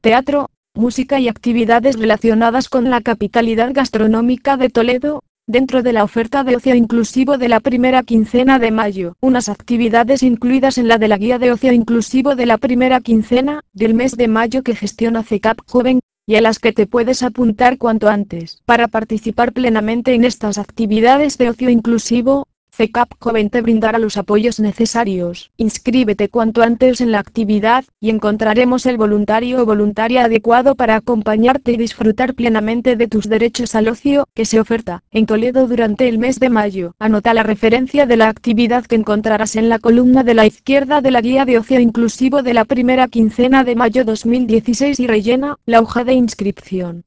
teatro, música y actividades relacionadas con la capitalidad gastronómica de Toledo, dentro de la oferta de ocio inclusivo de la primera quincena de mayo. Unas actividades incluidas en la de la guía de ocio inclusivo de la primera quincena del mes de mayo que gestiona CECAP Joven, y a las que te puedes apuntar cuanto antes. Para participar plenamente en estas actividades de ocio inclusivo, CECAP Joven te brindará los apoyos necesarios. Inscríbete cuanto antes en la actividad, y encontraremos el voluntario o voluntaria adecuado para acompañarte y disfrutar plenamente de tus derechos al ocio, que se oferta en Toledo durante el mes de mayo. Anota la referencia de la actividad que encontrarás en la columna de la izquierda de la guía de ocio inclusivo de la primera quincena de mayo 2016 y rellena la hoja de inscripción.